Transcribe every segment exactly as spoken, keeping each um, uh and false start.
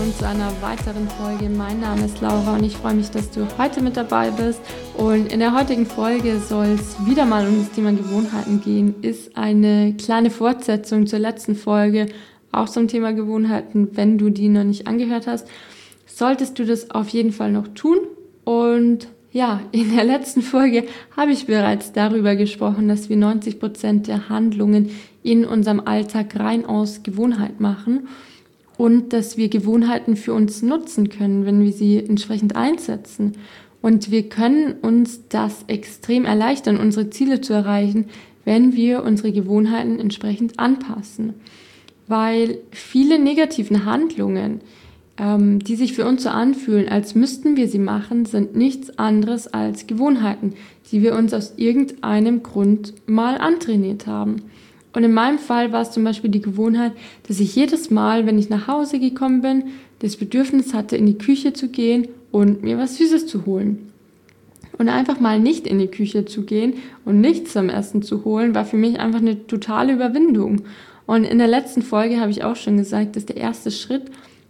willkommen zu einer weiteren Folge. Mein Name ist Laura und ich freue mich, dass du heute mit dabei bist. Und in der heutigen Folge soll es wieder mal um das Thema Gewohnheiten gehen. Ist eine kleine Fortsetzung zur letzten Folge, auch zum Thema Gewohnheiten. Wenn du die noch nicht angehört hast, solltest du das auf jeden Fall noch tun. Und ja, in der letzten Folge habe ich bereits darüber gesprochen, dass wir neunzig Prozent der Handlungen in unserem Alltag rein aus Gewohnheit machen und dass wir Gewohnheiten für uns nutzen können, wenn wir sie entsprechend einsetzen. Und wir können uns das extrem erleichtern, unsere Ziele zu erreichen, wenn wir unsere Gewohnheiten entsprechend anpassen. Weil viele negativen Handlungen, ähm, die sich für uns so anfühlen, als müssten wir sie machen, sind nichts anderes als Gewohnheiten, die wir uns aus irgendeinem Grund mal antrainiert haben. Und in meinem Fall war es zum Beispiel die Gewohnheit, dass ich jedes Mal, wenn ich nach Hause gekommen bin, das Bedürfnis hatte, in die Küche zu gehen und mir was Süßes zu holen. Und einfach mal nicht in die Küche zu gehen und nichts zum Essen zu holen, war für mich einfach eine totale Überwindung. Und in der letzten Folge habe ich auch schon gesagt, dass der erste Schritt,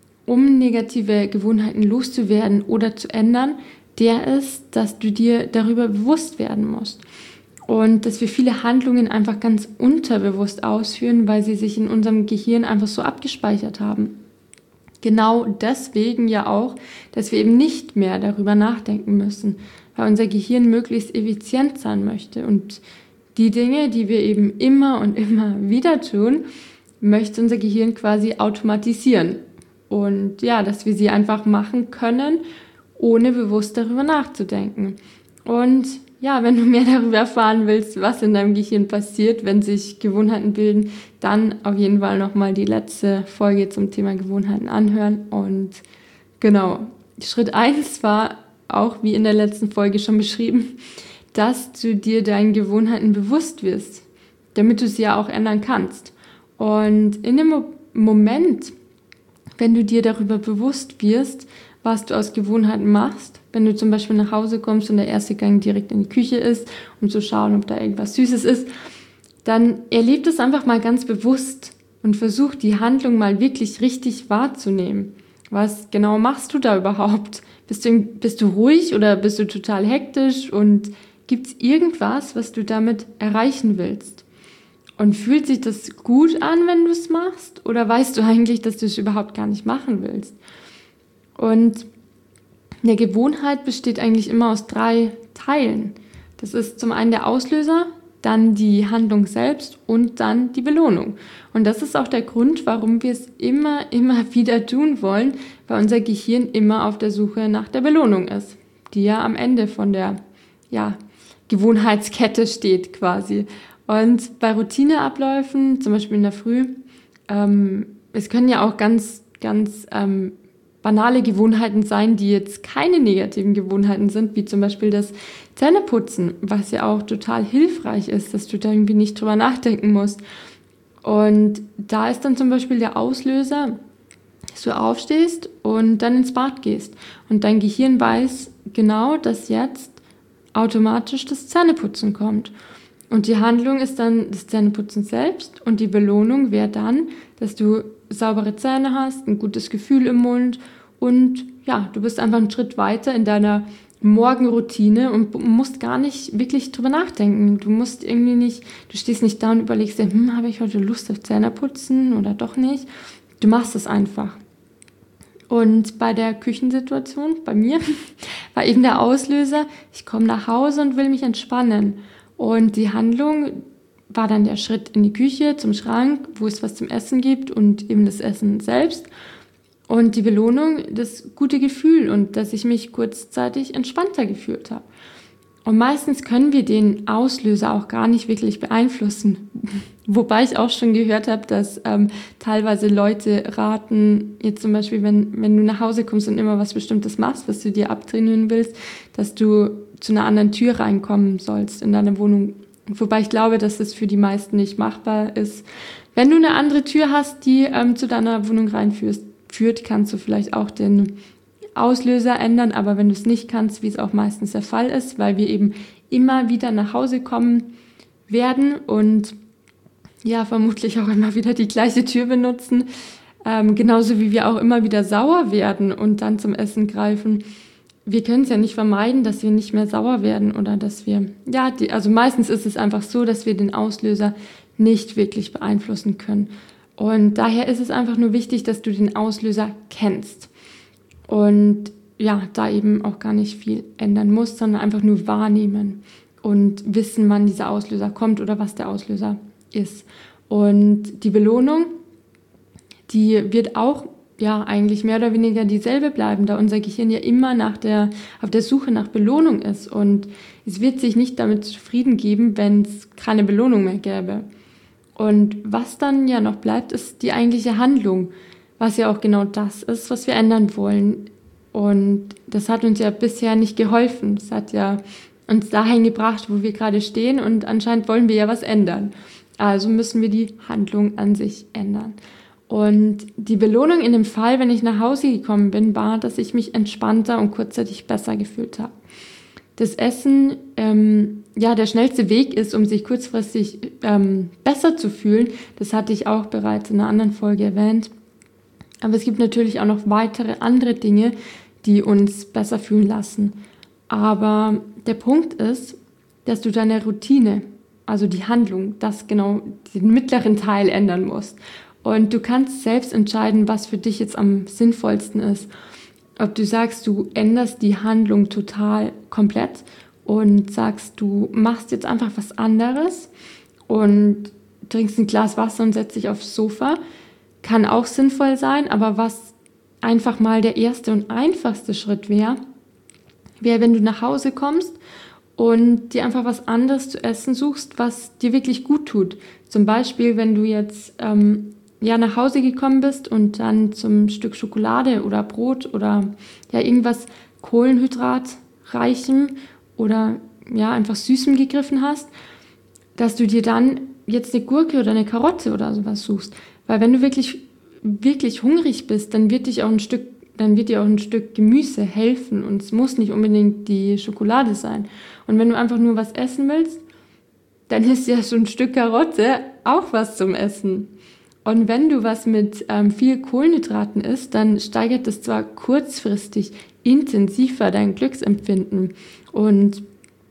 um negative Gewohnheiten loszuwerden oder zu ändern, der ist, dass du dir darüber bewusst werden musst. Und dass wir viele Handlungen einfach ganz unterbewusst ausführen, weil sie sich in unserem Gehirn einfach so abgespeichert haben. Genau deswegen ja auch, dass wir eben nicht mehr darüber nachdenken müssen, weil unser Gehirn möglichst effizient sein möchte. Und die Dinge, die wir eben immer und immer wieder tun, möchte unser Gehirn quasi automatisieren. Und ja, dass wir sie einfach machen können, ohne bewusst darüber nachzudenken. Und ja, wenn du mehr darüber erfahren willst, was in deinem Gehirn passiert, wenn sich Gewohnheiten bilden, dann auf jeden Fall nochmal die letzte Folge zum Thema Gewohnheiten anhören. Und genau, Schritt eins war auch, wie in der letzten Folge schon beschrieben, dass du dir deinen Gewohnheiten bewusst wirst, damit du sie ja auch ändern kannst. Und in dem Mo- Moment, wenn du dir darüber bewusst wirst, was du aus Gewohnheiten machst, wenn du zum Beispiel nach Hause kommst und der erste Gang direkt in die Küche ist, um zu schauen, ob da irgendwas Süßes ist, dann erleb es einfach mal ganz bewusst und versuch die Handlung mal wirklich richtig wahrzunehmen. Was genau machst du da überhaupt? Bist du, bist du ruhig oder bist du total hektisch und gibt es irgendwas, was du damit erreichen willst? Und fühlt sich das gut an, wenn du es machst? Oder weißt du eigentlich, dass du es überhaupt gar nicht machen willst? Und eine Gewohnheit besteht eigentlich immer aus drei Teilen. Das ist zum einen der Auslöser, dann die Handlung selbst und dann die Belohnung. Und das ist auch der Grund, warum wir es immer, immer wieder tun wollen, weil unser Gehirn immer auf der Suche nach der Belohnung ist, die ja am Ende von der ja, Gewohnheitskette steht quasi. Und bei Routineabläufen, zum Beispiel in der Früh, ähm, es können ja auch ganz, ganz ähm, banale Gewohnheiten sein, die jetzt keine negativen Gewohnheiten sind, wie zum Beispiel das Zähneputzen, was ja auch total hilfreich ist, dass du da irgendwie nicht drüber nachdenken musst. Und da ist dann zum Beispiel der Auslöser, dass du aufstehst und dann ins Bad gehst. Und dein Gehirn weiß genau, dass jetzt automatisch das Zähneputzen kommt. Und die Handlung ist dann das Zähneputzen selbst und die Belohnung wäre dann, dass du saubere Zähne hast, ein gutes Gefühl im Mund und ja, du bist einfach einen Schritt weiter in deiner Morgenroutine und musst gar nicht wirklich drüber nachdenken. Du musst irgendwie nicht, du stehst nicht da und überlegst dir, hm, habe ich heute Lust auf Zähneputzen oder doch nicht? Du machst es einfach. Und bei der Küchensituation, bei mir, war eben der Auslöser, ich komme nach Hause und will mich entspannen. Und die Handlung war dann der Schritt in die Küche, zum Schrank, wo es was zum Essen gibt und eben das Essen selbst. Und die Belohnung, das gute Gefühl und dass ich mich kurzzeitig entspannter gefühlt habe. Und meistens können wir den Auslöser auch gar nicht wirklich beeinflussen. Wobei ich auch schon gehört habe, dass ähm, teilweise Leute raten, jetzt zum Beispiel, wenn, wenn du nach Hause kommst und immer was Bestimmtes machst, was du dir abtrainieren willst, dass du zu einer anderen Tür reinkommen sollst in deine Wohnung. Wobei ich glaube, dass das für die meisten nicht machbar ist. Wenn du eine andere Tür hast, die ähm, zu deiner Wohnung reinführt, führt, kannst du vielleicht auch den Auslöser ändern, aber wenn du es nicht kannst, wie es auch meistens der Fall ist, weil wir eben immer wieder nach Hause kommen werden und ja, vermutlich auch immer wieder die gleiche Tür benutzen, Ähm, genauso wie wir auch immer wieder sauer werden und dann zum Essen greifen. Wir können es ja nicht vermeiden, dass wir nicht mehr sauer werden oder dass wir, ja, die, also meistens ist es einfach so, dass wir den Auslöser nicht wirklich beeinflussen können. Und daher ist es einfach nur wichtig, dass du den Auslöser kennst und ja, da eben auch gar nicht viel ändern musst, sondern einfach nur wahrnehmen und wissen, wann dieser Auslöser kommt oder was der Auslöser ist. Und die Belohnung, die wird auch ja eigentlich mehr oder weniger dieselbe bleiben, da unser Gehirn ja immer nach der, auf der Suche nach Belohnung ist. Und es wird sich nicht damit zufrieden geben, wenn es keine Belohnung mehr gäbe. Und was dann ja noch bleibt, ist die eigentliche Handlung, was ja auch genau das ist, was wir ändern wollen. Und das hat uns ja bisher nicht geholfen. Das hat ja uns dahin gebracht, wo wir gerade stehen, und anscheinend wollen wir ja was ändern. Also müssen wir die Handlung an sich ändern. Und die Belohnung in dem Fall, wenn ich nach Hause gekommen bin, war, dass ich mich entspannter und kurzzeitig besser gefühlt habe. Das Essen, ähm, ja, der schnellste Weg ist, um sich kurzfristig ähm, besser zu fühlen. Das hatte ich auch bereits in einer anderen Folge erwähnt. Aber es gibt natürlich auch noch weitere andere Dinge, die uns besser fühlen lassen. Aber der Punkt ist, dass du deine Routine, also die Handlung, das genau, den mittleren Teil ändern musst. Und du kannst selbst entscheiden, was für dich jetzt am sinnvollsten ist. Ob du sagst, du änderst die Handlung total komplett und sagst, du machst jetzt einfach was anderes und trinkst ein Glas Wasser und setzt dich aufs Sofa. Kann auch sinnvoll sein, aber was einfach mal der erste und einfachste Schritt wäre, wäre, wenn du nach Hause kommst und dir einfach was anderes zu essen suchst, was dir wirklich gut tut. Zum Beispiel, wenn du jetzt ähm, ja, nach Hause gekommen bist und dann zum Stück Schokolade oder Brot oder ja, irgendwas Kohlenhydratreichem oder ja, einfach Süßem gegriffen hast, dass du dir dann jetzt eine Gurke oder eine Karotte oder sowas suchst. Weil wenn du wirklich, wirklich hungrig bist, dann wird dich auch ein Stück, dann wird dir auch ein Stück Gemüse helfen, und es muss nicht unbedingt die Schokolade sein. Und wenn du einfach nur was essen willst, dann ist ja so ein Stück Karotte auch was zum Essen. Und wenn du was mit ähm, viel Kohlenhydraten isst, dann steigert das zwar kurzfristig intensiver dein Glücksempfinden und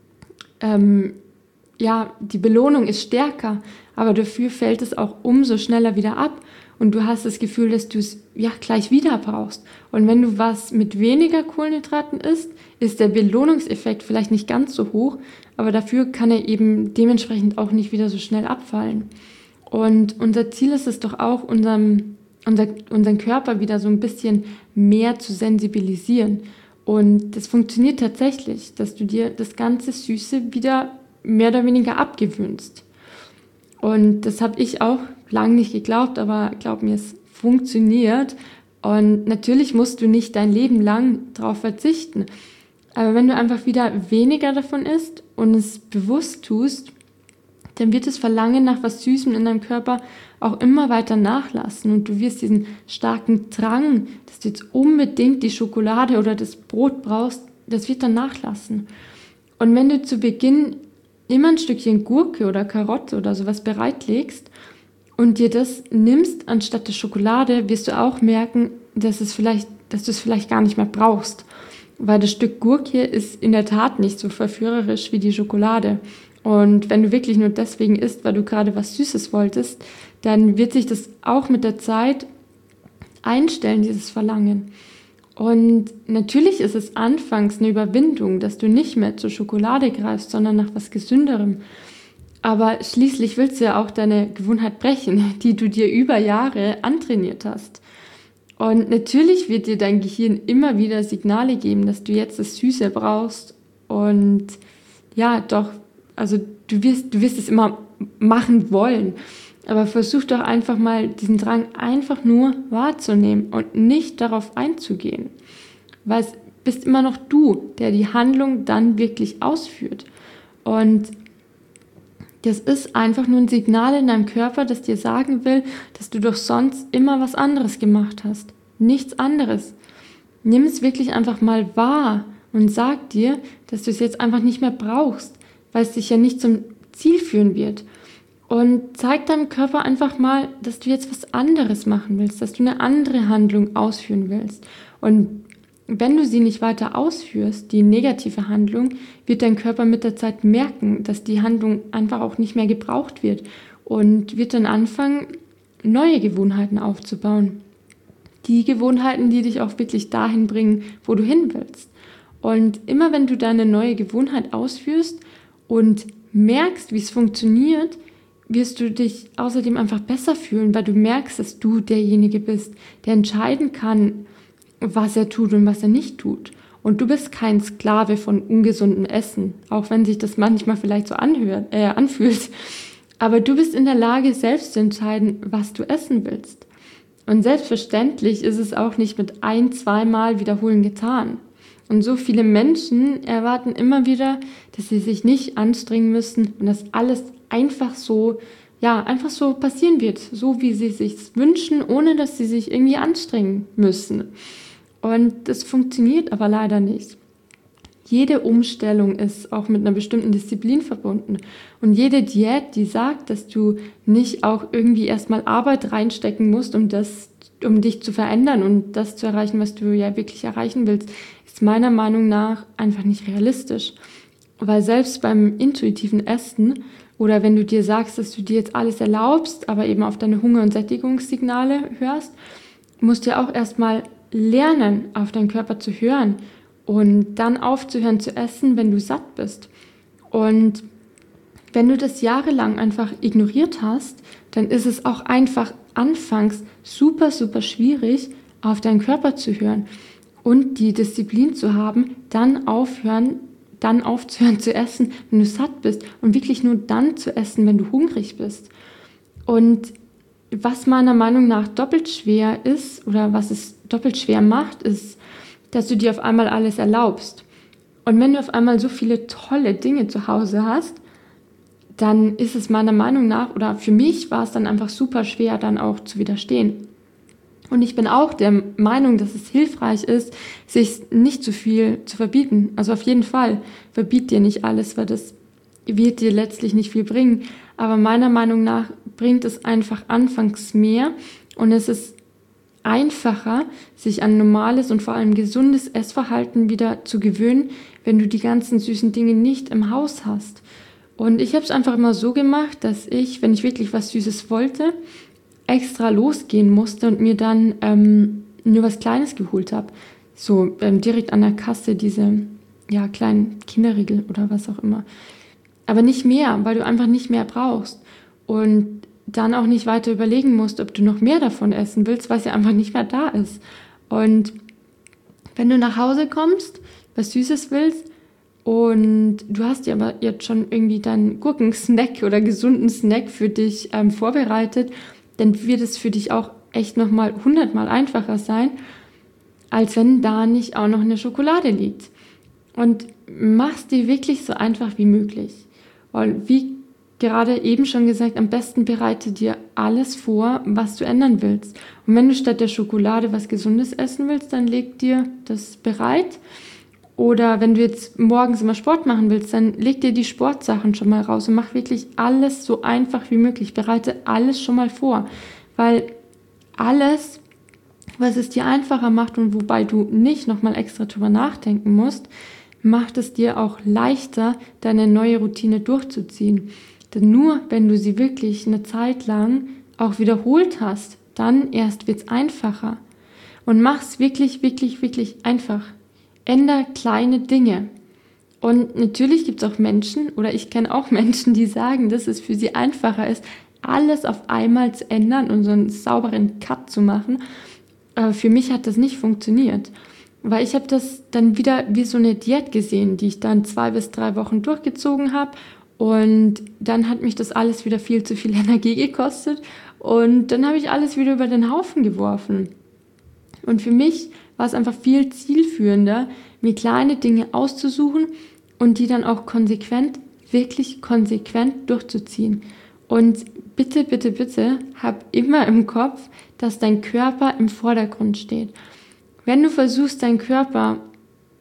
ähm, ja, die Belohnung ist stärker, aber dafür fällt es auch umso schneller wieder ab und du hast das Gefühl, dass du es ja gleich wieder brauchst. Und wenn du was mit weniger Kohlenhydraten isst, ist der Belohnungseffekt vielleicht nicht ganz so hoch, aber dafür kann er eben dementsprechend auch nicht wieder so schnell abfallen. Und unser Ziel ist es doch auch, unserem, unser, unseren Körper wieder so ein bisschen mehr zu sensibilisieren. Und das funktioniert tatsächlich, dass du dir das ganze Süße wieder mehr oder weniger abgewöhnst. Und das habe ich auch lange nicht geglaubt, aber glaub mir, es funktioniert. Und natürlich musst du nicht dein Leben lang darauf verzichten. Aber wenn du einfach wieder weniger davon isst und es bewusst tust, dann wird das Verlangen nach was Süßem in deinem Körper auch immer weiter nachlassen. Und du wirst diesen starken Drang, dass du jetzt unbedingt die Schokolade oder das Brot brauchst, das wird dann nachlassen. Und wenn du zu Beginn immer ein Stückchen Gurke oder Karotte oder sowas bereitlegst und dir das nimmst anstatt der Schokolade, wirst du auch merken, dass, es vielleicht, dass du es vielleicht gar nicht mehr brauchst. Weil das Stück Gurke ist in der Tat nicht so verführerisch wie die Schokolade. Und wenn du wirklich nur deswegen isst, weil du gerade was Süßes wolltest, dann wird sich das auch mit der Zeit einstellen, dieses Verlangen. Und natürlich ist es anfangs eine Überwindung, dass du nicht mehr zur Schokolade greifst, sondern nach was Gesünderem. Aber schließlich willst du ja auch deine Gewohnheit brechen, die du dir über Jahre antrainiert hast. Und natürlich wird dir dein Gehirn immer wieder Signale geben, dass du jetzt das Süße brauchst. Und ja, doch, also du wirst, du wirst es immer machen wollen. Aber versuch doch einfach mal, diesen Drang einfach nur wahrzunehmen und nicht darauf einzugehen. Weil es bist immer noch du, der die Handlung dann wirklich ausführt. Und das ist einfach nur ein Signal in deinem Körper, das dir sagen will, dass du doch sonst immer was anderes gemacht hast. Nichts anderes. Nimm es wirklich einfach mal wahr und sag dir, dass du es jetzt einfach nicht mehr brauchst, weil es dich ja nicht zum Ziel führen wird. Und zeig deinem Körper einfach mal, dass du jetzt was anderes machen willst, dass du eine andere Handlung ausführen willst. Und wenn du sie nicht weiter ausführst, die negative Handlung, wird dein Körper mit der Zeit merken, dass die Handlung einfach auch nicht mehr gebraucht wird und wird dann anfangen, neue Gewohnheiten aufzubauen. Die Gewohnheiten, die dich auch wirklich dahin bringen, wo du hin willst. Und immer wenn du deine neue Gewohnheit ausführst und merkst, wie es funktioniert, wirst du dich außerdem einfach besser fühlen, weil du merkst, dass du derjenige bist, der entscheiden kann, was er tut und was er nicht tut. Und du bist kein Sklave von ungesundem Essen, auch wenn sich das manchmal vielleicht so anhört, äh, anfühlt. Aber du bist in der Lage, selbst zu entscheiden, was du essen willst. Und selbstverständlich ist es auch nicht mit ein-, zweimal Wiederholen getan. Und so viele Menschen erwarten immer wieder, dass sie sich nicht anstrengen müssen und dass alles einfach so, ja, einfach so passieren wird, so wie sie es sich wünschen, ohne dass sie sich irgendwie anstrengen müssen. Und das funktioniert aber leider nicht. Jede Umstellung ist auch mit einer bestimmten Disziplin verbunden. Und jede Diät, die sagt, dass du nicht auch irgendwie erstmal Arbeit reinstecken musst, um das, um dich zu verändern und das zu erreichen, was du ja wirklich erreichen willst, ist meiner Meinung nach einfach nicht realistisch. Weil selbst beim intuitiven Essen oder wenn du dir sagst, dass du dir jetzt alles erlaubst, aber eben auf deine Hunger- und Sättigungssignale hörst, musst du ja auch erstmal lernen, auf deinen Körper zu hören und dann aufzuhören zu essen, wenn du satt bist. Und wenn du das jahrelang einfach ignoriert hast, dann ist es auch einfach anfangs super, super schwierig, auf deinen Körper zu hören und die Disziplin zu haben, dann aufhören, dann aufzuhören zu essen, wenn du satt bist und wirklich nur dann zu essen, wenn du hungrig bist. Und was meiner Meinung nach doppelt schwer ist oder was es doppelt schwer macht, ist, dass du dir auf einmal alles erlaubst. Und wenn du auf einmal so viele tolle Dinge zu Hause hast, dann ist es meiner Meinung nach, oder für mich war es dann einfach super schwer, dann auch zu widerstehen. Und ich bin auch der Meinung, dass es hilfreich ist, sich nicht zu viel zu verbieten. Also auf jeden Fall, verbiet dir nicht alles, weil das wird dir letztlich nicht viel bringen. Aber meiner Meinung nach bringt es einfach anfangs mehr und es ist einfacher, sich an normales und vor allem gesundes Essverhalten wieder zu gewöhnen, wenn du die ganzen süßen Dinge nicht im Haus hast. Und ich habe es einfach immer so gemacht, dass ich, wenn ich wirklich was Süßes wollte, extra losgehen musste und mir dann ähm, nur was Kleines geholt habe. So ähm, direkt an der Kasse diese ja, kleinen Kinderriegel oder was auch immer. Aber nicht mehr, weil du einfach nicht mehr brauchst. Und dann auch nicht weiter überlegen musst, ob du noch mehr davon essen willst, weil es ja einfach nicht mehr da ist. Und wenn du nach Hause kommst, was Süßes willst und du hast dir aber jetzt schon irgendwie deinen Gurkensnack oder gesunden Snack für dich ähm, vorbereitet, dann wird es für dich auch echt nochmal hundertmal einfacher sein, als wenn da nicht auch noch eine Schokolade liegt. Und mach's dir wirklich so einfach wie möglich. Und wie gerade eben schon gesagt, am besten bereite dir alles vor, was du ändern willst. Und wenn du statt der Schokolade was Gesundes essen willst, dann leg dir das bereit. Oder wenn du jetzt morgens immer Sport machen willst, dann leg dir die Sportsachen schon mal raus und mach wirklich alles so einfach wie möglich. Bereite alles schon mal vor, weil alles, was es dir einfacher macht und wobei du nicht nochmal extra drüber nachdenken musst, macht es dir auch leichter, deine neue Routine durchzuziehen. Denn nur wenn du sie wirklich eine Zeit lang auch wiederholt hast, dann erst wird es einfacher. Und mach's wirklich, wirklich, wirklich einfach. Änder kleine Dinge. Und natürlich gibt es auch Menschen, oder ich kenne auch Menschen, die sagen, dass es für sie einfacher ist, alles auf einmal zu ändern und so einen sauberen Cut zu machen. Aber für mich hat das nicht funktioniert. Weil ich habe das dann wieder wie so eine Diät gesehen, die ich dann zwei bis drei Wochen durchgezogen habe. Und dann hat mich das alles wieder viel zu viel Energie gekostet. Und dann habe ich alles wieder über den Haufen geworfen. Und für mich war es einfach viel zielführender, mir kleine Dinge auszusuchen und die dann auch konsequent, wirklich konsequent durchzuziehen. Und bitte, bitte, bitte, hab immer im Kopf, dass dein Körper im Vordergrund steht. Wenn du versuchst, deinen Körper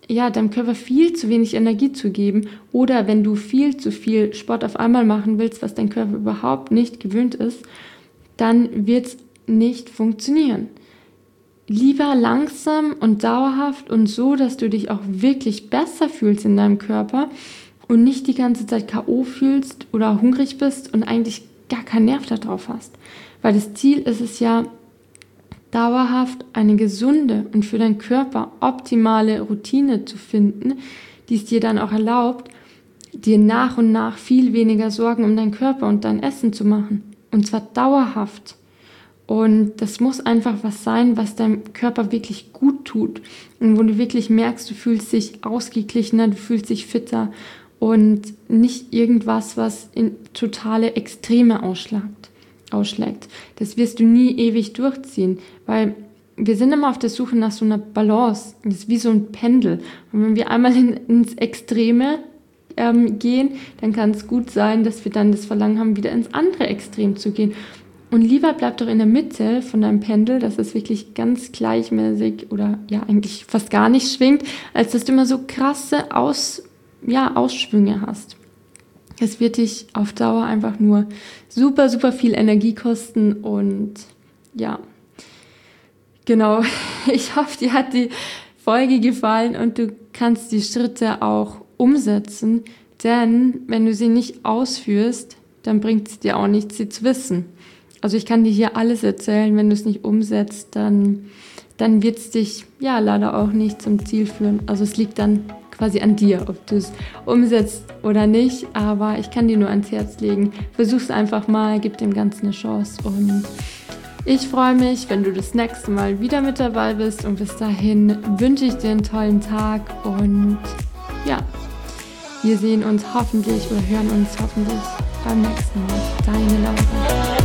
ja, deinem Körper viel zu wenig Energie zu geben, oder wenn du viel zu viel Sport auf einmal machen willst, was dein Körper überhaupt nicht gewöhnt ist, dann wird es nicht funktionieren. Lieber langsam und dauerhaft und so, dass du dich auch wirklich besser fühlst in deinem Körper und nicht die ganze Zeit K O fühlst oder hungrig bist und eigentlich gar keinen Nerv darauf hast. Weil das Ziel ist es ja, dauerhaft eine gesunde und für deinen Körper optimale Routine zu finden, die es dir dann auch erlaubt, dir nach und nach viel weniger Sorgen um deinen Körper und dein Essen zu machen. Und zwar dauerhaft. Und das muss einfach was sein, was deinem Körper wirklich gut tut. Und wo du wirklich merkst, du fühlst dich ausgeglichener, du fühlst dich fitter und nicht irgendwas, was in totale Extreme ausschlägt. ausschlägt. Das wirst du nie ewig durchziehen, weil wir sind immer auf der Suche nach so einer Balance. Das ist wie so ein Pendel. Und wenn wir einmal in, ins Extreme ähm, gehen, dann kann es gut sein, dass wir dann das Verlangen haben, wieder ins andere Extrem zu gehen. Und lieber bleib doch in der Mitte von deinem Pendel, dass es wirklich ganz gleichmäßig oder ja eigentlich fast gar nicht schwingt, als dass du immer so krasse Aus, ja, Ausschwünge hast. Es wird dich auf Dauer einfach nur super, super viel Energie kosten und ja, genau. Ich hoffe, dir hat die Folge gefallen und du kannst die Schritte auch umsetzen, denn wenn du sie nicht ausführst, dann bringt es dir auch nichts, sie zu wissen. Also ich kann dir hier alles erzählen, wenn du es nicht umsetzt, dann, dann wird es dich ja leider auch nicht zum Ziel führen. Also es liegt dann quasi an dir, ob du es umsetzt oder nicht, aber ich kann dir nur ans Herz legen. Versuch's einfach mal, gib dem Ganzen eine Chance und ich freue mich, wenn du das nächste Mal wieder mit dabei bist und bis dahin wünsche ich dir einen tollen Tag und ja, wir sehen uns hoffentlich oder hören uns hoffentlich beim nächsten Mal. Deine Laura.